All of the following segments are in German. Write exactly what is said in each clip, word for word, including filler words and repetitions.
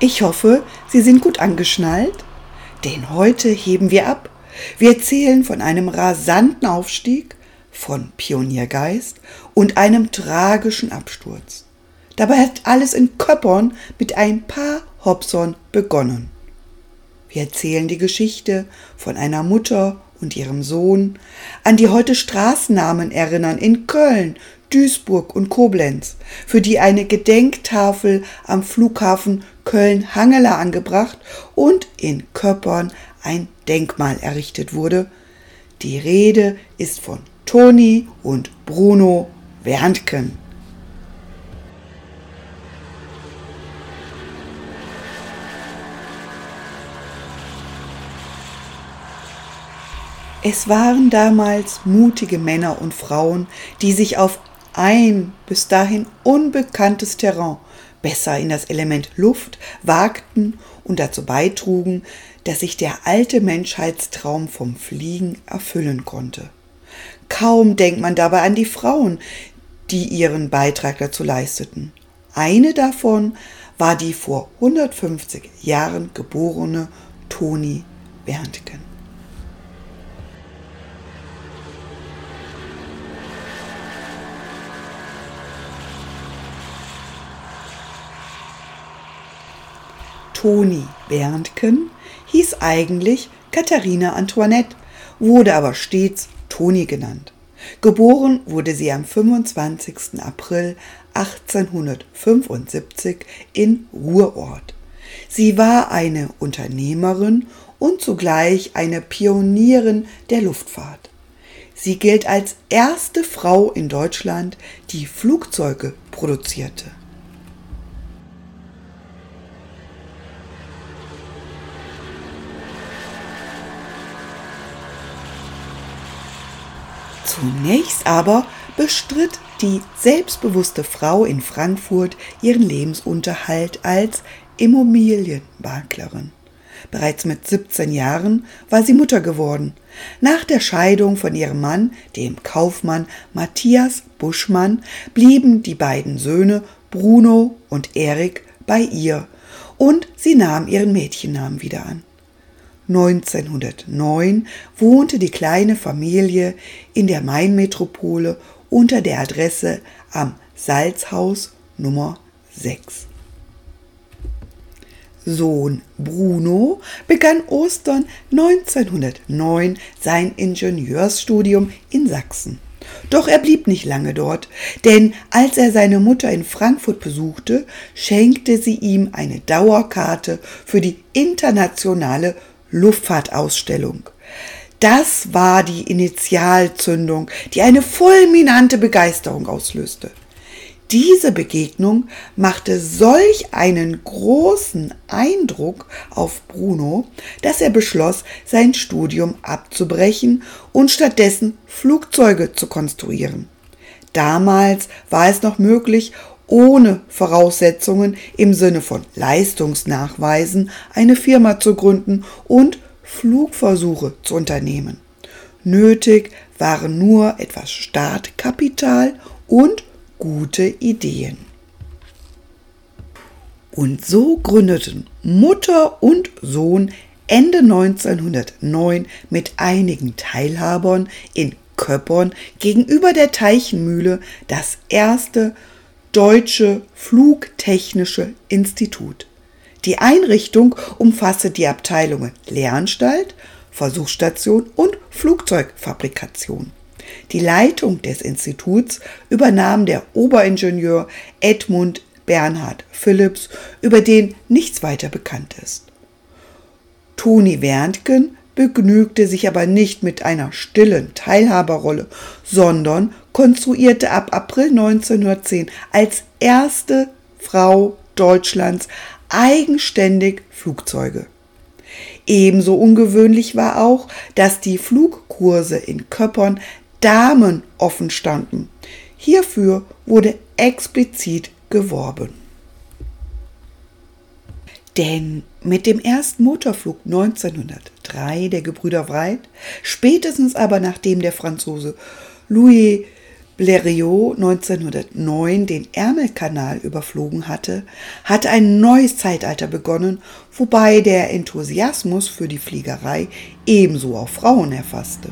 Ich hoffe, Sie sind gut angeschnallt, denn heute heben wir ab. Wir erzählen von einem rasanten Aufstieg, von Pioniergeist und einem tragischen Absturz. Dabei hat alles in Köppern mit ein paar Hopsern begonnen. Wir erzählen die Geschichte von einer Mutter und ihrem Sohn, an die heute Straßennamen erinnern in Köln, Duisburg und Koblenz, für die eine Gedenktafel am Flughafen Köln-Hangela angebracht und in Köppern ein Denkmal errichtet wurde. Die Rede ist von Toni und Bruno Werntgen. Es waren damals mutige Männer und Frauen, die sich auf ein bis dahin unbekanntes Terrain, besser in das Element Luft, wagten und dazu beitrugen, dass sich der alte Menschheitstraum vom Fliegen erfüllen konnte. Kaum denkt man dabei an die Frauen, die ihren Beitrag dazu leisteten. Eine davon war die vor hundertfünfzig Jahren geborene Toni Werntgen. Toni Werntgen hieß eigentlich Katharina Antoinette, wurde aber stets Toni genannt. Geboren wurde sie am fünfundzwanzigsten April achtzehnhundertfünfundsiebzig in Ruhrort. Sie war eine Unternehmerin und zugleich eine Pionierin der Luftfahrt. Sie gilt als erste Frau in Deutschland, die Flugzeuge produzierte. Zunächst aber bestritt die selbstbewusste Frau in Frankfurt ihren Lebensunterhalt als Immobilienmaklerin. Bereits mit siebzehn Jahren war sie Mutter geworden. Nach der Scheidung von ihrem Mann, dem Kaufmann Matthias Buschmann, blieben die beiden Söhne Bruno und Erik bei ihr und sie nahm ihren Mädchennamen wieder an. neunzehnhundertneun wohnte die kleine Familie in der Mainmetropole unter der Adresse am Salzhaus Nummer sechs. Sohn Bruno begann Ostern neunzehnhundertneun sein Ingenieursstudium in Sachsen. Doch er blieb nicht lange dort, denn als er seine Mutter in Frankfurt besuchte, schenkte sie ihm eine Dauerkarte für die internationale Luftfahrtausstellung. Das war die Initialzündung, die eine fulminante Begeisterung auslöste. Diese Begegnung machte solch einen großen Eindruck auf Bruno, dass er beschloss, sein Studium abzubrechen und stattdessen Flugzeuge zu konstruieren. Damals war es noch möglich, ohne Voraussetzungen im Sinne von Leistungsnachweisen eine Firma zu gründen und Flugversuche zu unternehmen. Nötig waren nur etwas Startkapital und gute Ideen. Und so gründeten Mutter und Sohn Ende neunzehnhundertneun mit einigen Teilhabern in Köppern gegenüber der Teichenmühle das erste Deutsche Flugtechnische Institut. Die Einrichtung umfasste die Abteilungen Lehranstalt, Versuchsstation und Flugzeugfabrikation. Die Leitung des Instituts übernahm der Oberingenieur Edmund Bernhard Philipps, über den nichts weiter bekannt ist. Toni Werntgen begnügte sich aber nicht mit einer stillen Teilhaberrolle, sondern konstruierte ab April neunzehnhundertzehn als erste Frau Deutschlands eigenständig Flugzeuge. Ebenso ungewöhnlich war auch, dass die Flugkurse in Köppern Damen offen standen. Hierfür wurde explizit geworben. Denn mit dem ersten Motorflug neunzehnhundertdrei der Gebrüder Wright, spätestens aber nachdem der Franzose Louis Blériot neunzehnhundertneun den Ärmelkanal überflogen hatte, hatte ein neues Zeitalter begonnen, wobei der Enthusiasmus für die Fliegerei ebenso auch Frauen erfasste.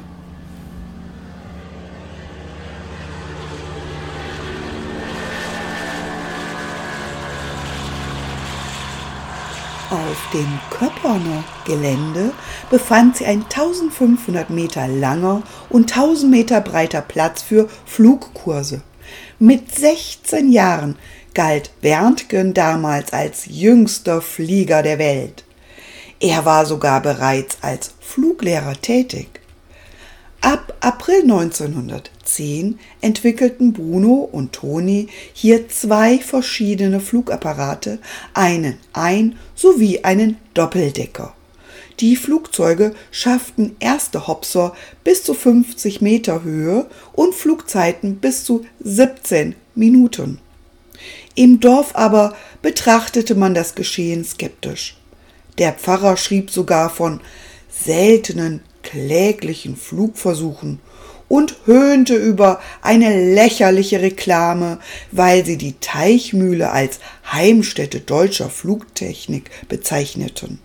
Auf dem Köpperner Gelände befand sich ein eintausendfünfhundert Meter langer und tausend Meter breiter Platz für Flugkurse. Mit sechzehn Jahren galt Werntgen damals als jüngster Flieger der Welt. Er war sogar bereits als Fluglehrer tätig. Ab April neunzehnhundertzehn entwickelten Bruno und Toni hier zwei verschiedene Flugapparate, einen Ein- sowie einen Doppeldecker. Die Flugzeuge schafften erste Hopser bis zu fünfzig Meter Höhe und Flugzeiten bis zu siebzehn Minuten. Im Dorf aber betrachtete man das Geschehen skeptisch. Der Pfarrer schrieb sogar von seltenen, kläglichen Flugversuchen und höhnte über eine lächerliche Reklame, weil sie die Teichmühle als Heimstätte deutscher Flugtechnik bezeichneten.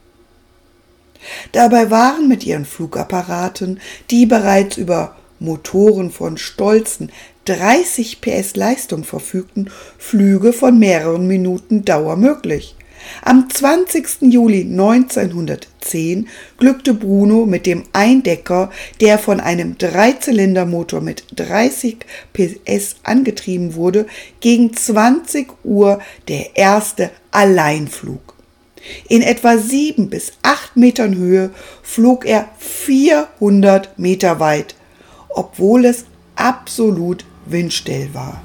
Dabei waren mit ihren Flugapparaten, die bereits über Motoren von stolzen dreißig P S Leistung verfügten, Flüge von mehreren Minuten Dauer möglich. Am zwanzigsten Juli neunzehnhundertzehn glückte Bruno mit dem Eindecker, der von einem Dreizylindermotor mit dreißig P S angetrieben wurde, gegen zwanzig Uhr der erste Alleinflug. In etwa sieben bis acht Metern Höhe flog er vierhundert Meter weit, obwohl es absolut windstill war.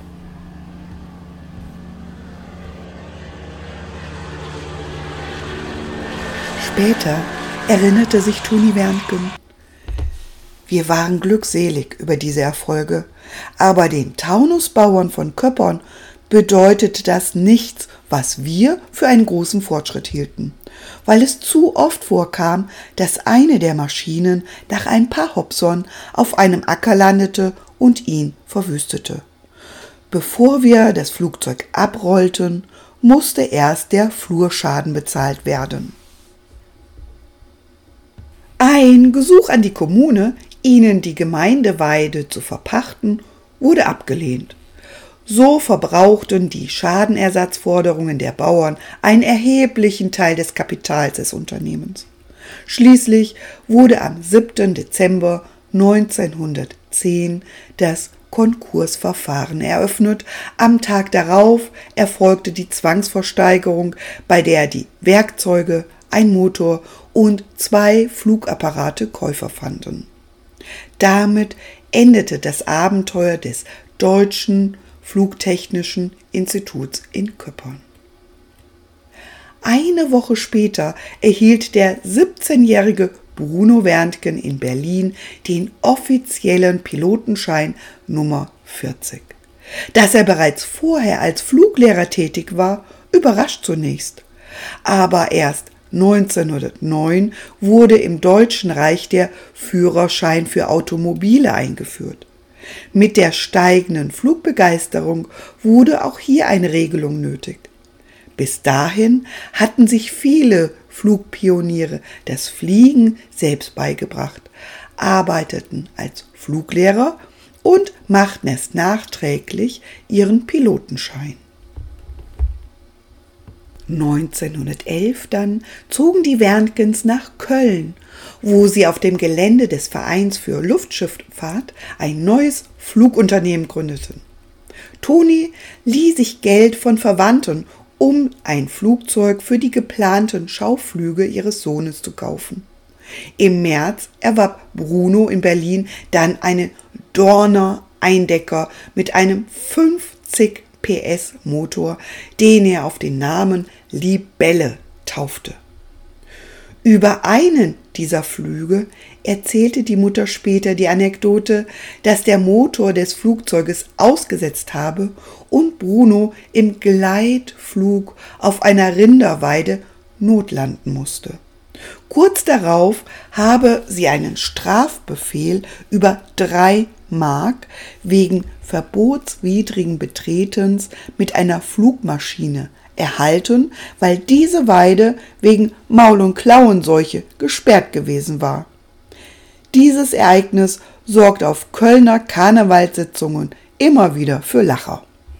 Später erinnerte sich Toni Werntgen: Wir waren glückselig über diese Erfolge, aber den Taunusbauern von Köppern bedeutete das nichts, was wir für einen großen Fortschritt hielten, weil es zu oft vorkam, dass eine der Maschinen nach ein paar Hopsern auf einem Acker landete und ihn verwüstete. Bevor wir das Flugzeug abrollten, musste erst der Flurschaden bezahlt werden. Ein Gesuch an die Kommune, ihnen die Gemeindeweide zu verpachten, wurde abgelehnt. So verbrauchten die Schadenersatzforderungen der Bauern einen erheblichen Teil des Kapitals des Unternehmens. Schließlich wurde am siebten Dezember neunzehnhundertzehn das Konkursverfahren eröffnet. Am Tag darauf erfolgte die Zwangsversteigerung, bei der die Werkzeuge, ein Motor und zwei Flugapparate Käufer fanden. Damit endete das Abenteuer des Deutschen Flugtechnischen Instituts in Köppern. Eine Woche später erhielt der siebzehnjährige Bruno Werntgen in Berlin den offiziellen Pilotenschein Nummer vierzig. Dass er bereits vorher als Fluglehrer tätig war, überrascht zunächst. Aber erst neunzehnhundertneun wurde im Deutschen Reich der Führerschein für Automobile eingeführt. Mit der steigenden Flugbegeisterung wurde auch hier eine Regelung nötig. Bis dahin hatten sich viele Flugpioniere das Fliegen selbst beigebracht, arbeiteten als Fluglehrer und machten erst nachträglich ihren Pilotenschein. neunzehnhundertelf dann zogen die Werntgens nach Köln, wo sie auf dem Gelände des Vereins für Luftschifffahrt ein neues Flugunternehmen gründeten. Toni lieh sich Geld von Verwandten, um ein Flugzeug für die geplanten Schauflüge ihres Sohnes zu kaufen. Im März erwarb Bruno in Berlin dann einen Dorner Eindecker mit einem fünfzig P S Motor, den er auf den Namen Libelle taufte. Über einen dieser Flüge erzählte die Mutter später die Anekdote, dass der Motor des Flugzeuges ausgesetzt habe und Bruno im Gleitflug auf einer Rinderweide notlanden musste. Kurz darauf habe sie einen Strafbefehl über drei Mark wegen verbotswidrigen Betretens mit einer Flugmaschine erhalten, weil diese Weide wegen Maul- und Klauenseuche gesperrt gewesen war. Dieses Ereignis sorgt auf Kölner Karnevalssitzungen immer wieder für Lacher.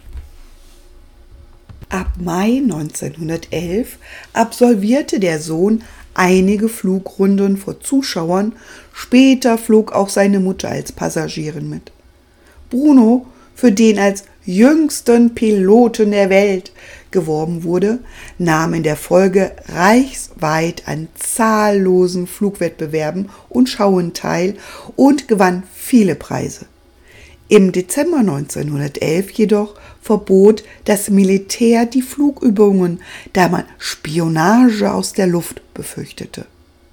Ab Mai neunzehnhundertelf absolvierte der Sohn einige Flugrunden vor Zuschauern, später flog auch seine Mutter als Passagierin mit. Bruno, für den als jüngsten Piloten der Welt geworben wurde, nahm in der Folge reichsweit an zahllosen Flugwettbewerben und Schauen teil und gewann viele Preise. Im Dezember neunzehnhundertelf jedoch verbot das Militär die Flugübungen, da man Spionage aus der Luft befürchtete.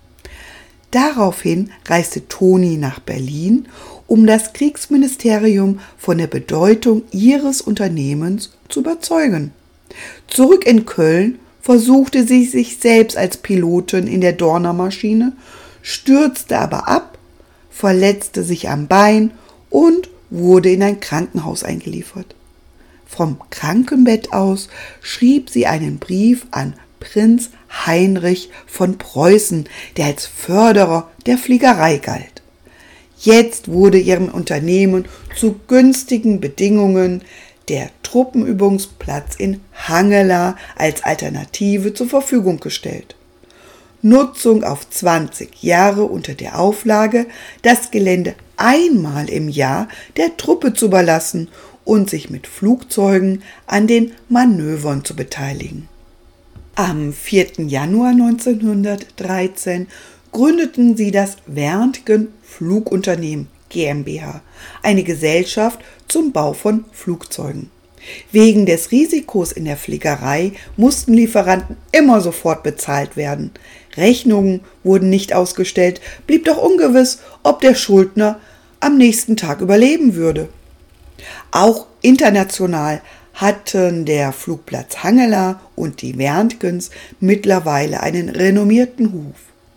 Daraufhin reiste Toni nach Berlin, um das Kriegsministerium von der Bedeutung ihres Unternehmens zu überzeugen. Zurück in Köln versuchte sie sich selbst als Pilotin in der Dorner-Maschine, stürzte aber ab, verletzte sich am Bein und wurde in ein Krankenhaus eingeliefert. Vom Krankenbett aus schrieb sie einen Brief an Prinz Heinrich von Preußen, der als Förderer der Fliegerei galt. Jetzt wurde ihrem Unternehmen zu günstigen Bedingungen der Truppenübungsplatz in Hangela als Alternative zur Verfügung gestellt. Nutzung auf zwanzig Jahre unter der Auflage, das Gelände einmal im Jahr der Truppe zu überlassen und sich mit Flugzeugen an den Manövern zu beteiligen. Am vierten Januar neunzehnhundertdreizehn gründeten sie das Werntgen Flugunternehmen GmbH, eine Gesellschaft zum Bau von Flugzeugen. Wegen des Risikos in der Fliegerei mussten Lieferanten immer sofort bezahlt werden. Rechnungen wurden nicht ausgestellt, blieb doch ungewiss, ob der Schuldner am nächsten Tag überleben würde. Auch international hatten der Flugplatz Hangela und die Werntgens mittlerweile einen renommierten Ruf.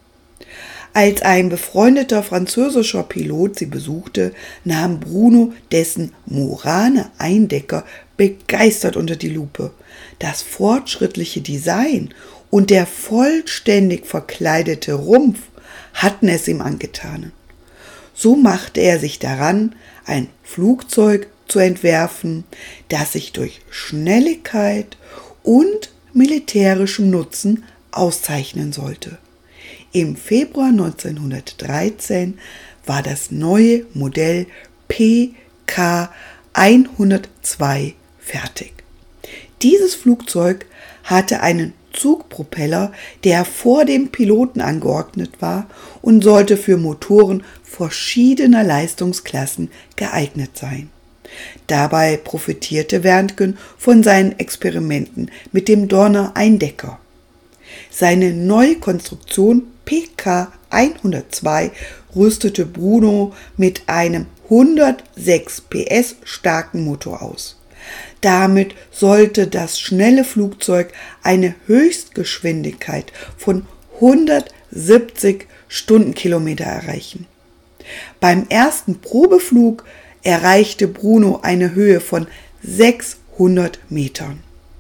Als ein befreundeter französischer Pilot sie besuchte, nahm Bruno dessen Murane-Eindecker begeistert unter die Lupe. Das fortschrittliche Design und der vollständig verkleidete Rumpf hatten es ihm angetan. So machte er sich daran, ein Flugzeug zu entwerfen, das sich durch Schnelligkeit und militärischem Nutzen auszeichnen sollte. Im Februar neunzehnhundertdreizehn war das neue Modell P K hundertzwei fertig. Dieses Flugzeug hatte einen Zugpropeller, der vor dem Piloten angeordnet war und sollte für Motoren verschiedener Leistungsklassen geeignet sein. Dabei profitierte Werntgen von seinen Experimenten mit dem Dorner-Eindecker. Seine neue Konstruktion P K hundertzwei rüstete Bruno mit einem hundertsechs P S starken Motor aus. Damit sollte das schnelle Flugzeug eine Höchstgeschwindigkeit von hundertsiebzig Stundenkilometer erreichen. Beim ersten Probeflug erreichte Bruno eine Höhe von sechshundert Metern.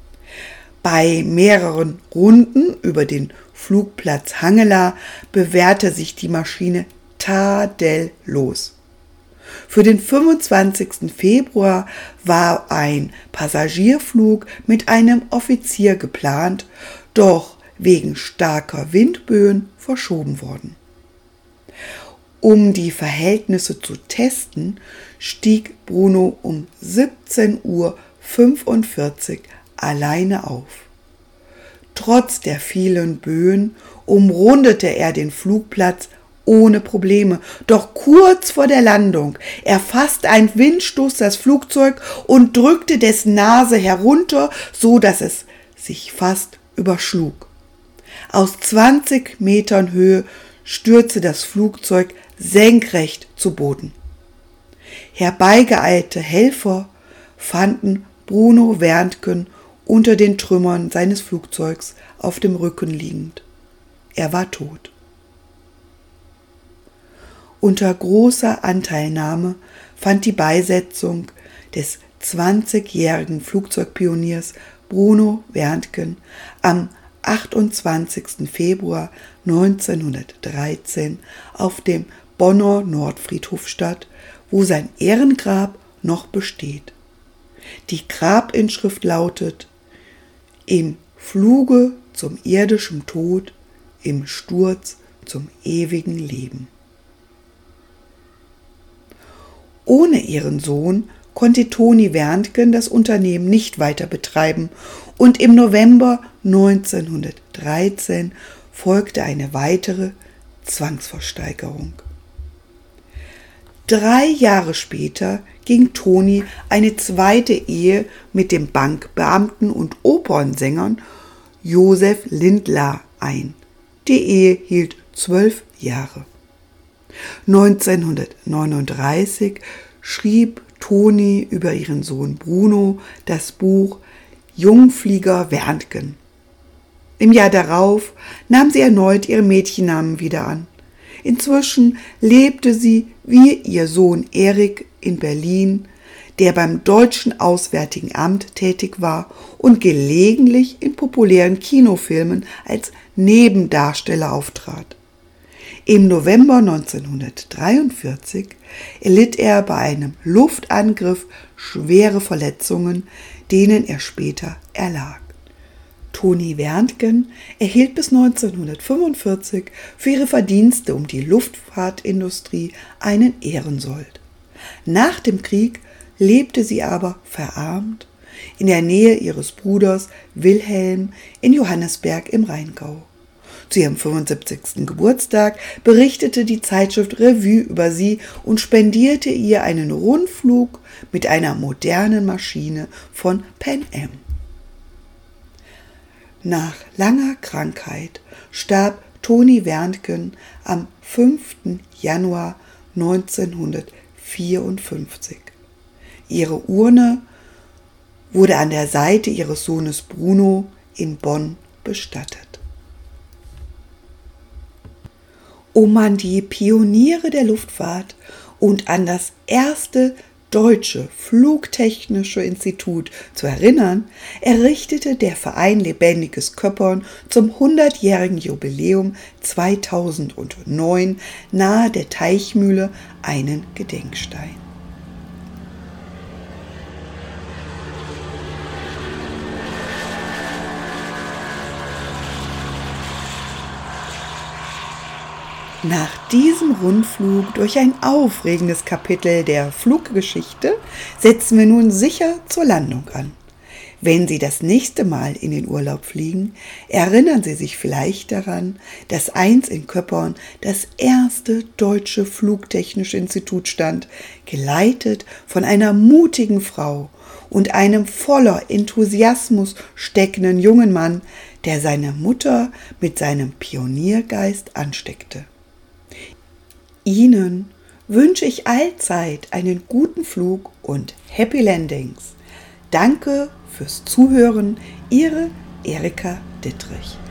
Bei mehreren Runden über den Flugplatz Hangela bewährte sich die Maschine tadellos. Für den fünfundzwanzigsten Februar war ein Passagierflug mit einem Offizier geplant, doch wegen starker Windböen verschoben worden. Um die Verhältnisse zu testen, stieg Bruno um siebzehn Uhr fünfundvierzig alleine auf. Trotz der vielen Böen umrundete er den Flugplatz ohne Probleme, doch kurz vor der Landung erfasste ein Windstoß das Flugzeug und drückte dessen Nase herunter, so dass es sich fast überschlug. Aus zwanzig Metern Höhe stürzte das Flugzeug senkrecht zu Boden. Herbeigeeilte Helfer fanden Bruno Werntgen unter den Trümmern seines Flugzeugs auf dem Rücken liegend. Er war tot. Unter großer Anteilnahme fand die Beisetzung des zwanzigjährigen Flugzeugpioniers Bruno Werntgen am achtundzwanzigsten Februar neunzehnhundertdreizehn auf dem Bonner Nordfriedhof statt, wo sein Ehrengrab noch besteht. Die Grabinschrift lautet: Im Fluge zum irdischen Tod, im Sturz zum ewigen Leben. Ohne ihren Sohn konnte Toni Werntgen das Unternehmen nicht weiter betreiben und im November neunzehnhundertdreizehn folgte eine weitere Zwangsversteigerung. Drei Jahre später ging Toni eine zweite Ehe mit dem Bankbeamten und Opernsängern Josef Lindlar ein. Die Ehe hielt zwölf Jahre. neunzehnhundertneununddreißig schrieb Toni über ihren Sohn Bruno das Buch Jungflieger Werntgen. Im Jahr darauf nahm sie erneut ihren Mädchennamen wieder an. Inzwischen lebte sie wie ihr Sohn Erik in Berlin, der beim Deutschen Auswärtigen Amt tätig war und gelegentlich in populären Kinofilmen als Nebendarsteller auftrat. Im November neunzehnhundertdreiundvierzig erlitt er bei einem Luftangriff schwere Verletzungen, denen er später erlag. Toni Werntgen erhielt bis neunzehnhundertfünfundvierzig für ihre Verdienste um die Luftfahrtindustrie einen Ehrensold. Nach dem Krieg lebte sie aber verarmt in der Nähe ihres Bruders Wilhelm in Johannisberg im Rheingau. Zu ihrem fünfundsiebzigsten Geburtstag berichtete die Zeitschrift Revue über sie und spendierte ihr einen Rundflug mit einer modernen Maschine von Pan Am. Nach langer Krankheit starb Toni Werntgen am fünften Januar neunzehnhundertvierundfünfzig. Ihre Urne wurde an der Seite ihres Sohnes Bruno in Bonn bestattet. Um an die Pioniere der Luftfahrt und an das erste Deutsche Flugtechnische Institut zu erinnern, errichtete der Verein Lebendiges Köppern zum hundertjährigen Jubiläum zweitausendneun nahe der Teichmühle einen Gedenkstein. Nach diesem Rundflug durch ein aufregendes Kapitel der Fluggeschichte setzen wir nun sicher zur Landung an. Wenn Sie das nächste Mal in den Urlaub fliegen, erinnern Sie sich vielleicht daran, dass einst in Köppern das erste Deutsche Flugtechnische Institut stand, geleitet von einer mutigen Frau und einem voller Enthusiasmus steckenden jungen Mann, der seine Mutter mit seinem Pioniergeist ansteckte. Ihnen wünsche ich allzeit einen guten Flug und Happy Landings. Danke fürs Zuhören, Ihre Erika Dittrich.